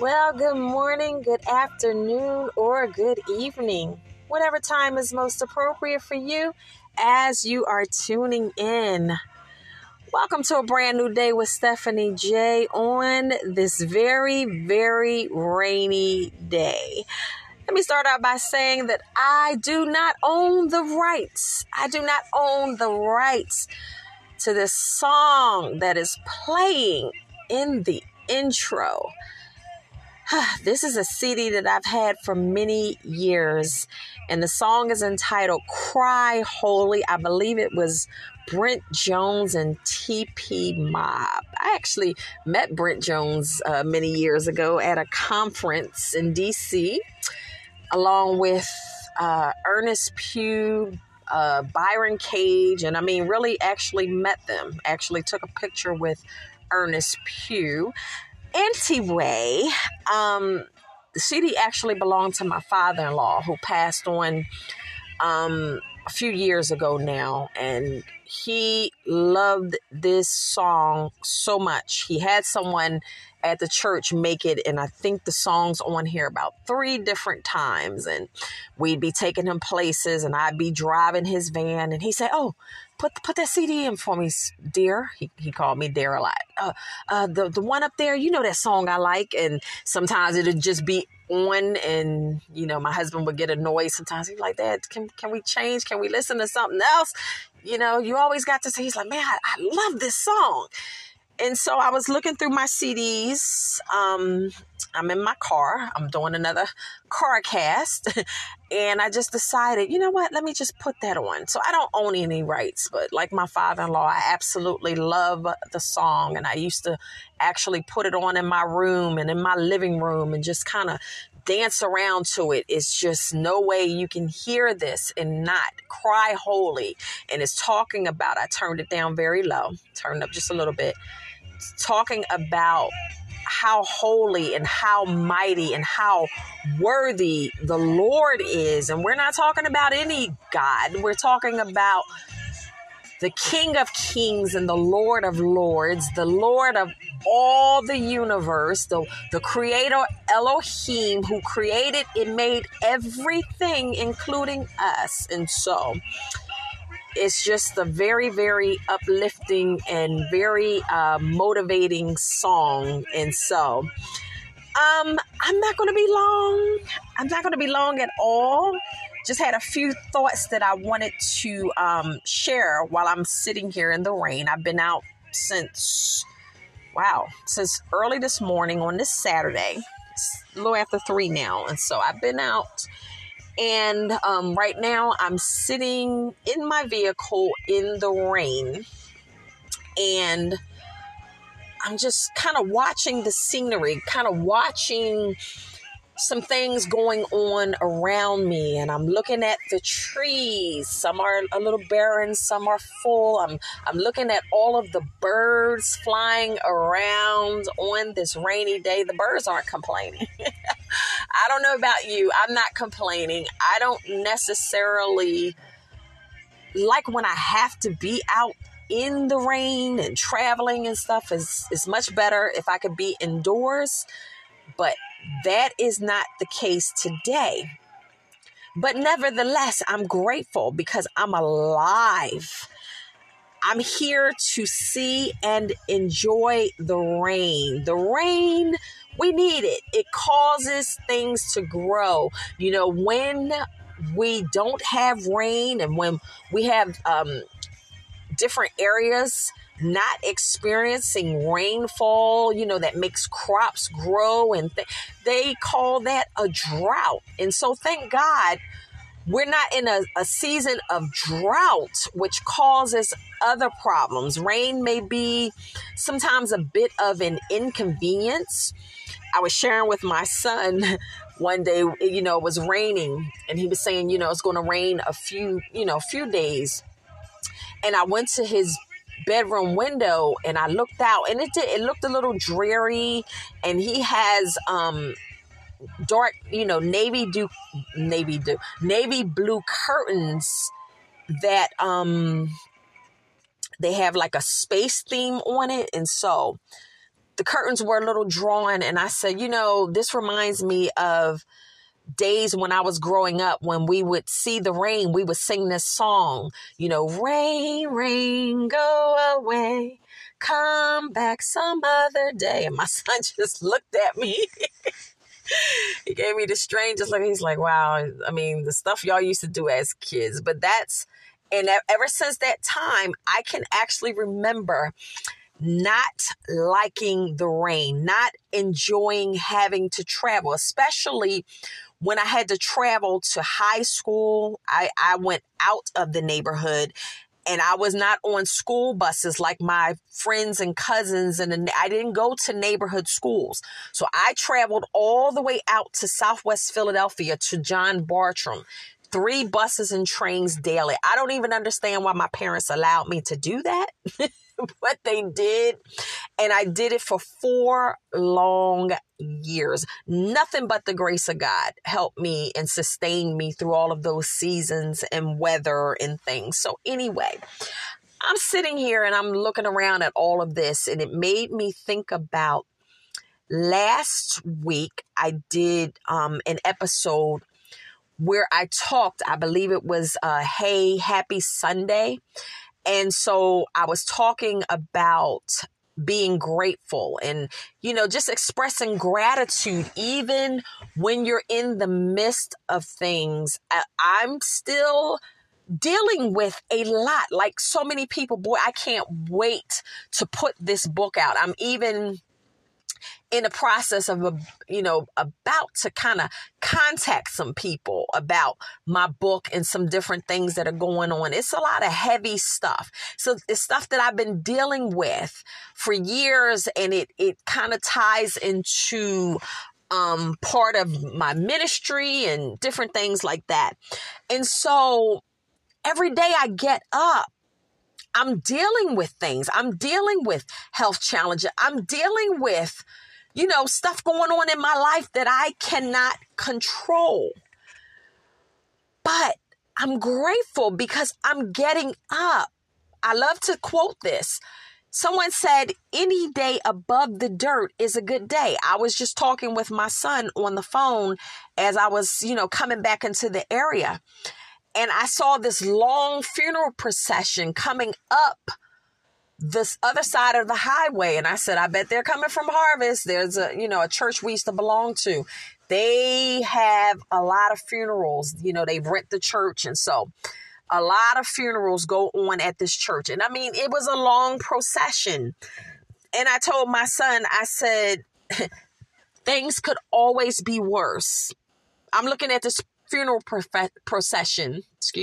Well, good morning, good afternoon, or good evening. Whatever time is most appropriate for you as you are tuning in. Welcome to a brand new day with Stephanie J on this very, very rainy day. Let me start out by saying that I do not own the rights. I do not own the rights to this song that is playing in the intro. This is a CD that I've had for many years, and the song is entitled Cry Holy. I believe it was Brent Jones and TP Mob. I actually met Brent Jones many years ago at a conference in DC, along with Ernest Pugh, Byron Cage, and really actually met them. Actually took a picture with Ernest Pugh. Anyway, the CD actually belonged to my father-in-law, who passed on a few years ago now, and he loved this song so much. He had someone at the church make it, and I think the song's on here about 3 different times, and we'd be taking him places, and I'd be driving his van, and he'd say, "Oh, put that CD in for me, dear." He called me dear a lot. The one up there, you know that song I like. And sometimes it'd just be on, and my husband would get annoyed. Sometimes he'd be like, "Dad, can we change? Can we listen to something else?" You always got to say, he's like, "Man, I love this song." And so I was looking through my CDs. I'm in my car. I'm doing another car cast. And I just decided, you know what? Let me just put that on. So I don't own any rights. But like my father-in-law, I absolutely love the song. And I used to actually put it on in my room and in my living room and just kind of dance around to it. It's just no way you can hear this and not cry holy. And it's talking about, I turned it down very low, turned up just a little bit. It's talking about how holy and how mighty and how worthy the Lord is. And we're not talking about any God. We're talking about the King of Kings and the Lord of Lords, the Lord of all the universe, the Creator Elohim, who created and made everything, including us. And so it's just a very, very uplifting and very motivating song. And so I'm not going to be long. I'm not going to be long at all. Just had a few thoughts that I wanted to share while I'm sitting here in the rain. I've been out since early this morning on this Saturday. It's a little after 3 now. And so I've been out. And right now I'm sitting in my vehicle in the rain. And I'm just kind of watching the scenery, kind of watching some things going on around me, and I'm looking at the trees. Some are a little barren, some are full. I'm looking at all of the birds flying around on this rainy day. The birds aren't complaining. I don't know about you. I'm not complaining. I don't necessarily like when I have to be out in the rain, and traveling and stuff is much better if I could be indoors. But that is not the case today. But nevertheless, I'm grateful because I'm alive. I'm here to see and enjoy the rain. The rain, we need it. It causes things to grow. When we don't have rain, and when we have different areas not experiencing rainfall, that makes crops grow, and they call that a drought. And so thank God we're not in a season of drought, which causes other problems. Rain may be sometimes a bit of an inconvenience. I was sharing with my son one day, it was raining, and he was saying, it's going to rain a few days. And I went to his bedroom window and I looked out, and it looked a little dreary, and he has dark, navy blue curtains that they have like a space theme on it. And so the curtains were a little drawn, and I said, this reminds me of days when I was growing up, when we would see the rain, we would sing this song, rain, rain, go away, come back some other day. And my son just looked at me. He gave me the strangest look. He's like, wow, I mean, the stuff y'all used to do as kids. But and ever since that time, I can actually remember not liking the rain, not enjoying having to travel, especially when I had to travel to high school. I went out of the neighborhood, and I was not on school buses like my friends and cousins, and I didn't go to neighborhood schools. So I traveled all the way out to Southwest Philadelphia to John Bartram. 3 buses and trains daily. I don't even understand why my parents allowed me to do that, but they did. And I did it for 4 long years. Nothing but the grace of God helped me and sustained me through all of those seasons and weather and things. So anyway, I'm sitting here and I'm looking around at all of this, and it made me think about last week. I did an episode where I talked, I believe it was, Hey, Happy Sunday. And so I was talking about being grateful and, just expressing gratitude, even when you're in the midst of things. I'm still dealing with a lot, like so many people. Boy, I can't wait to put this book out. I'm even in the process of, about to kind of contact some people about my book and some different things that are going on. It's a lot of heavy stuff. So it's stuff that I've been dealing with for years, and it kind of ties into part of my ministry and different things like that. And so every day I get up, I'm dealing with things. I'm dealing with health challenges. I'm dealing with, stuff going on in my life that I cannot control. But I'm grateful because I'm getting up. I love to quote this. Someone said, any day above the dirt is a good day. I was just talking with my son on the phone as I was, coming back into the area. And I saw this long funeral procession coming up this other side of the highway. And I said, I bet they're coming from Harvest. There's a church we used to belong to. They have a lot of funerals. They rent the church. And so a lot of funerals go on at this church. And I mean, it was a long procession. And I told my son, I said, things could always be worse. I'm looking at this funeral procession,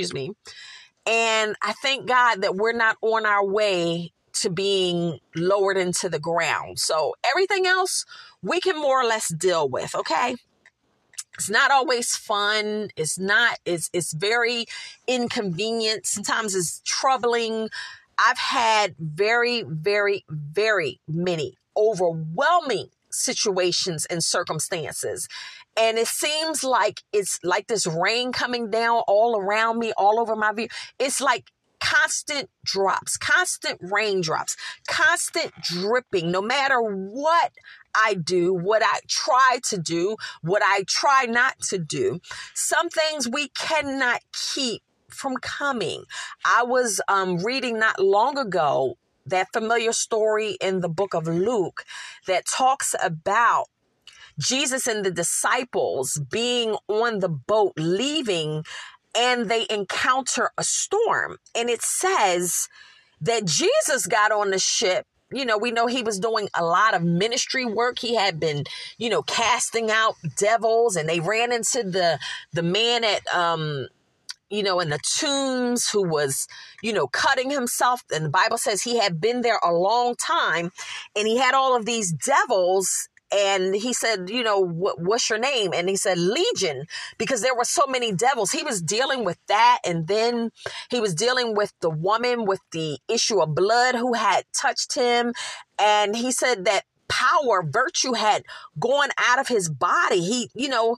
and I thank God that we're not on our way to being lowered into the ground. So everything else we can more or less deal with, okay? It's not always fun. It's very inconvenient. Sometimes it's troubling. I've had very, very, very many overwhelming situations and circumstances. And it seems like it's like this rain coming down all around me, all over my view. It's like constant drops, constant raindrops, constant dripping, no matter what I do, what I try to do, what I try not to do. Some things we cannot keep from coming. I was reading not long ago that familiar story in the book of Luke that talks about Jesus and the disciples being on the boat leaving, and they encounter a storm. And it says that Jesus got on the ship. We know he was doing a lot of ministry work. He had been, casting out devils, and they ran into the man at, in the tombs who was, cutting himself. And the Bible says he had been there a long time, and he had all of these devils. And he said, what's your name? And he said, Legion, because there were so many devils. He was dealing with that. And then he was dealing with the woman with the issue of blood who had touched him. And he said that virtue had gone out of his body.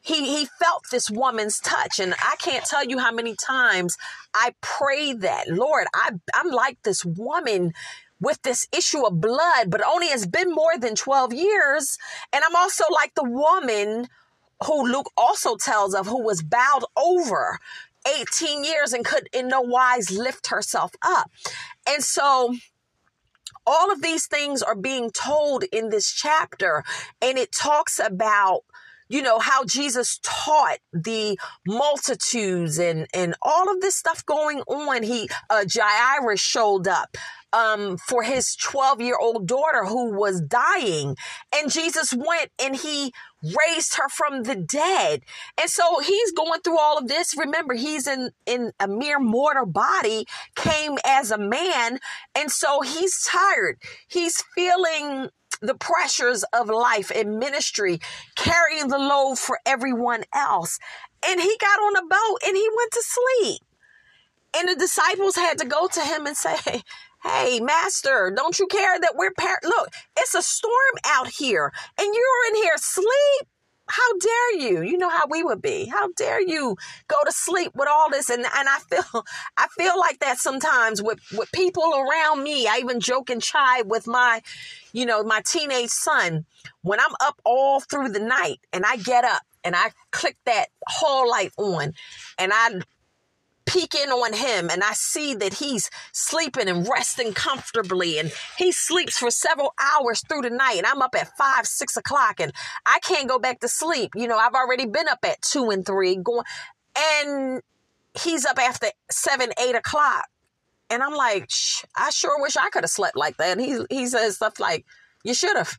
he felt this woman's touch. And I can't tell you how many times I prayed that, Lord, I'm like this woman with this issue of blood, but only has been more than 12 years. And I'm also like the woman who Luke also tells of, who was bowed over 18 years and could in no wise lift herself up. And so all of these things are being told in this chapter, and it talks about, you know, how Jesus taught the multitudes and all of this stuff going on. Jairus showed up for his 12-year-old daughter who was dying, and Jesus went and he raised her from the dead. And so he's going through all of this. Remember, he's in a mere mortal body, came as a man. And so he's tired. He's feeling the pressures of life and ministry, carrying the load for everyone else. And he got on a boat and he went to sleep. And the disciples had to go to him and say, hey, master, don't you care that we're look, it's a storm out here and you're in here asleep. How dare you? You know how we would be. How dare you go to sleep with all this? And I feel like that sometimes with people around me. I even joke and chide with my teenage son. When I'm up all through the night and I get up and I click that hall light on and I peek in on him and I see that he's sleeping and resting comfortably, and he sleeps for several hours through the night, and I'm up at 5, 6 o'clock and I can't go back to sleep. You know, I've already been up at 2 and 3 going, and he's up after 7, 8 o'clock. And I'm like, I sure wish I could have slept like that. And he says stuff like, you should have.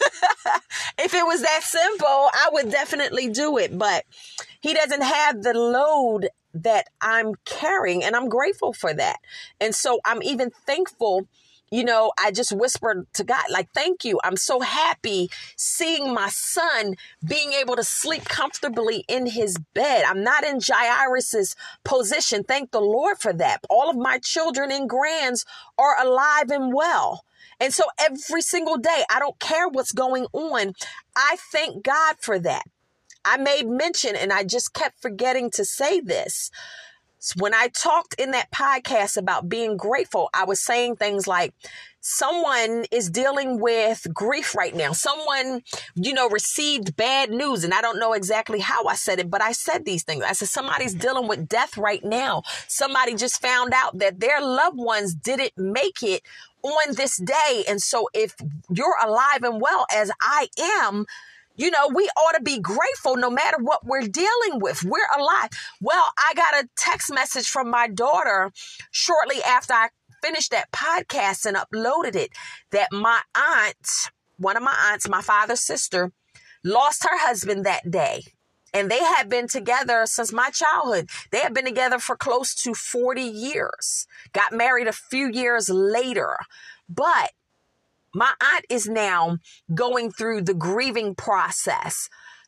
If it was that simple, I would definitely do it. But he doesn't have the load that I'm carrying, and I'm grateful for that. And so I'm even thankful. You know, I just whispered to God, like, thank you. I'm so happy seeing my son being able to sleep comfortably in his bed. I'm not in Jairus's position. Thank the Lord for that. All of my children and grands are alive and well. And so every single day, I don't care what's going on, I thank God for that. I made mention, and I just kept forgetting to say this. When I talked in that podcast about being grateful, I was saying things like, someone is dealing with grief right now. Someone, received bad news. And I don't know exactly how I said it, but I said these things. I said, somebody's dealing with death right now. Somebody just found out that their loved ones didn't make it on this day. And so if you're alive and well, as I am, we ought to be grateful no matter what we're dealing with. We're alive. Well, I got a text message from my daughter shortly after I finished that podcast and uploaded it, that my aunt, one of my aunts, my father's sister, lost her husband that day. And they had been together since my childhood. They had been together for close to 40 years, got married a few years later. But my aunt is now going through the grieving process,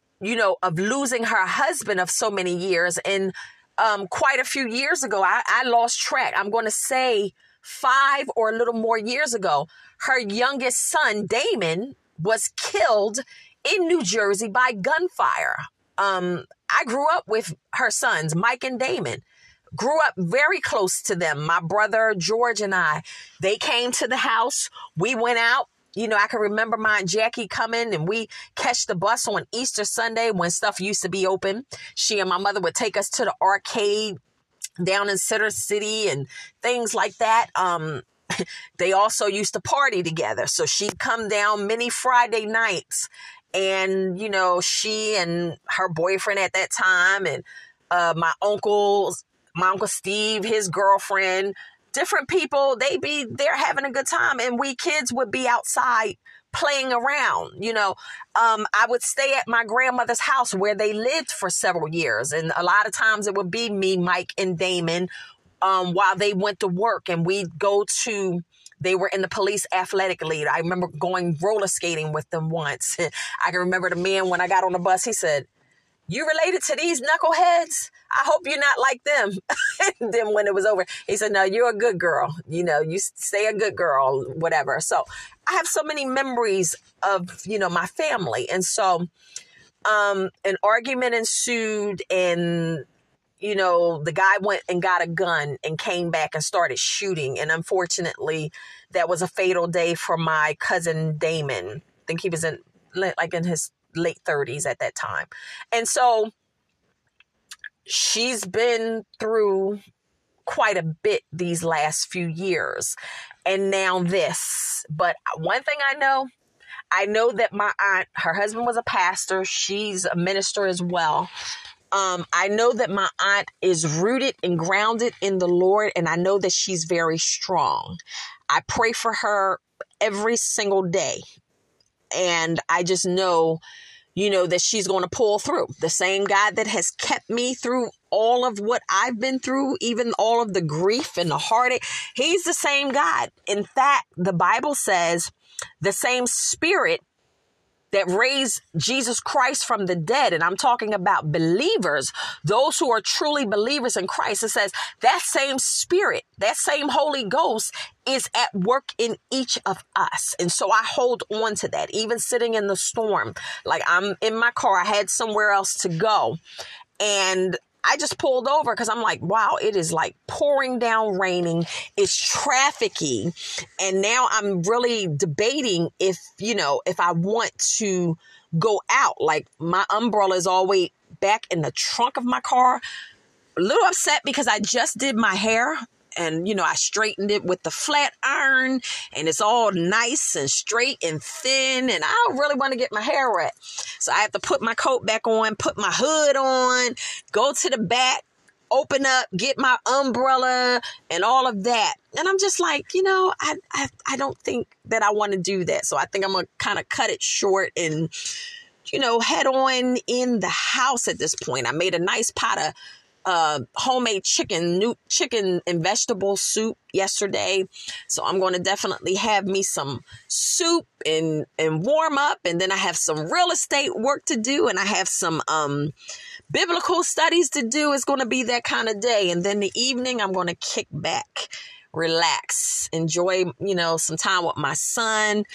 of losing her husband of so many years. And quite a few years ago, I lost track. I'm going to say 5 or a little more years ago, her youngest son, Damon, was killed in New Jersey by gunfire. I grew up with her sons, Mike and Damon. Grew up very close to them. My brother, George, and I, they came to the house. We went out. I can remember my Aunt Jackie coming, and we catch the bus on Easter Sunday when stuff used to be open. She and my mother would take us to the arcade down in Center City and things like that. They also used to party together. So she'd come down many Friday nights, and, she and her boyfriend at that time, and my Uncle Steve, his girlfriend, different people, they're having a good time. And we kids would be outside playing around. I would stay at my grandmother's house where they lived for several years. And a lot of times it would be me, Mike, and Damon while they went to work. And we'd go to, they were in the police athletic league. I remember going roller skating with them once. I can remember the man, when I got on the bus, he said, "You related to these knuckleheads? I hope you're not like them." And then when it was over, he said, "No, you're a good girl. You stay a good girl," whatever. So I have so many memories of, my family. And so An argument ensued, and the guy went and got a gun and came back and started shooting. And unfortunately, that was a fatal day for my cousin Damon. I think he was in his late 30s at that time. And so she's been through quite a bit these last few years. And now this. But one thing I know that my aunt, her husband was a pastor. She's a minister as well. I know that my aunt is rooted and grounded in the Lord, and I know that she's very strong. I pray for her every single day, and I just know, that she's going to pull through. The same God that has kept me through all of what I've been through, even all of the grief and the heartache, he's the same God. In fact, the Bible says the same Spirit that raised Jesus Christ from the dead, and I'm talking about believers, those who are truly believers in Christ. It says that same Spirit, that same Holy Ghost is at work in each of us. And so I hold on to that, even sitting in the storm. Like, I'm in my car, I had somewhere else to go, and I just pulled over because I'm like, wow, it is like pouring down raining. It's trafficky. And now I'm really debating if I want to go out. Like, my umbrella is always back in the trunk of my car. A little upset because I just did my hair. And, I straightened it with the flat iron, and it's all nice and straight and thin. And I don't really want to get my hair wet. So I have to put my coat back on, put my hood on, go to the back, open up, get my umbrella and all of that. And I'm just like, I don't think that I want to do that. So I think I'm going to kind of cut it short and, head on in the house at this point. I made a nice pot of homemade chicken and vegetable soup yesterday. So I'm going to definitely have me some soup and warm up. And then I have some real estate work to do. And I have some biblical studies to do. It's going to be that kind of day. And then the evening, I'm going to kick back, relax, enjoy, some time with my son.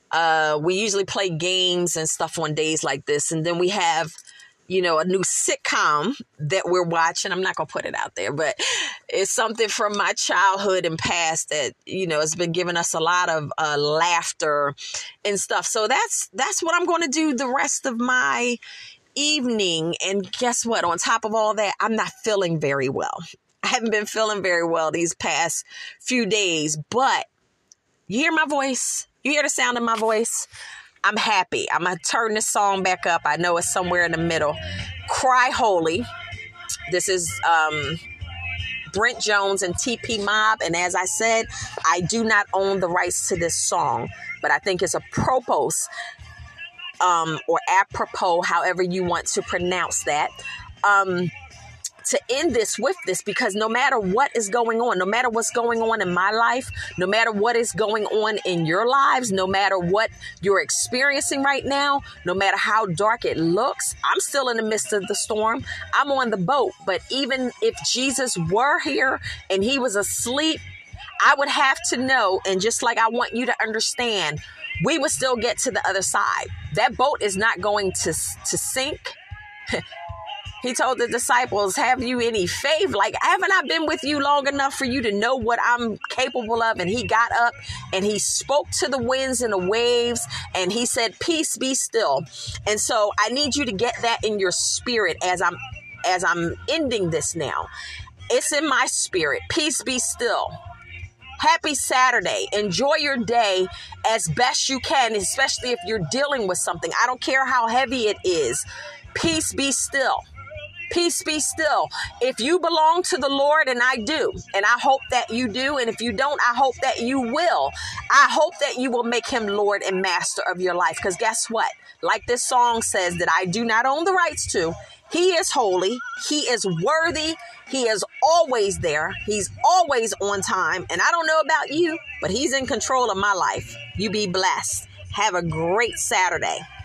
We usually play games and stuff on days like this. And then we have a new sitcom that we're watching. I'm not going to put it out there, but it's something from my childhood and past that, has been giving us a lot of laughter and stuff. So that's what I'm going to do the rest of my evening. And guess what? On top of all that, I'm not feeling very well. I haven't been feeling very well these past few days, but you hear my voice? You hear the sound of my voice? I'm happy. I'm going to turn this song back up. I know it's somewhere in the middle. Cry Holy. This is Brent Jones and TP Mob. And as I said, I do not own the rights to this song, but I think it's apropos or apropos, however you want to pronounce that, to end this with this, because no matter what is going on, no matter what's going on in my life, no matter what is going on in your lives, no matter what you're experiencing right now, no matter how dark it looks, I'm still in the midst of the storm. I'm on the boat. But even if Jesus were here and he was asleep, I would have to know, and just like I want you to understand, we would still get to the other side. That boat is not going to sink. He told the disciples, have you any faith? Like, haven't I been with you long enough for you to know what I'm capable of? And he got up and he spoke to the winds and the waves and he said, peace, be still. And so I need you to get that in your spirit as I'm ending this now. It's in my spirit. Peace, be still. Happy Saturday. Enjoy your day as best you can, especially if you're dealing with something. I don't care how heavy it is. Peace, be still. Peace be still. If you belong to the Lord, and I do, and I hope that you do, and if you don't, I hope that you will. I hope that you will make him Lord and master of your life. Because guess what? Like this song says that I do not own the rights to. He is holy. He is worthy. He is always there. He's always on time. And I don't know about you, but he's in control of my life. You be blessed. Have a great Saturday.